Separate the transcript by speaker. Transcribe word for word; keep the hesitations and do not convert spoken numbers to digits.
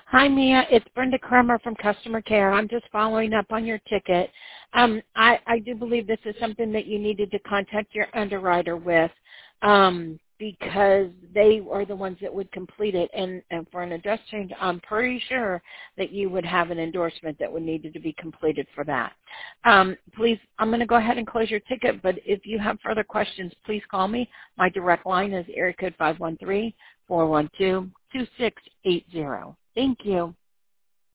Speaker 1: Hi, Mia. It's Brenda Kremer from Customer Care. I'm just following up on your ticket. Um, I, I do believe this is something that you needed to contact your underwriter with um, because they are the ones that would complete it. And, and for an address change, I'm pretty sure that you would have an endorsement that would need to be completed for that. Um, please, I'm going to go ahead and close your ticket, but if you have further questions, please call me. My direct line is area code five one three, four one two, two six eight zero. Thank you.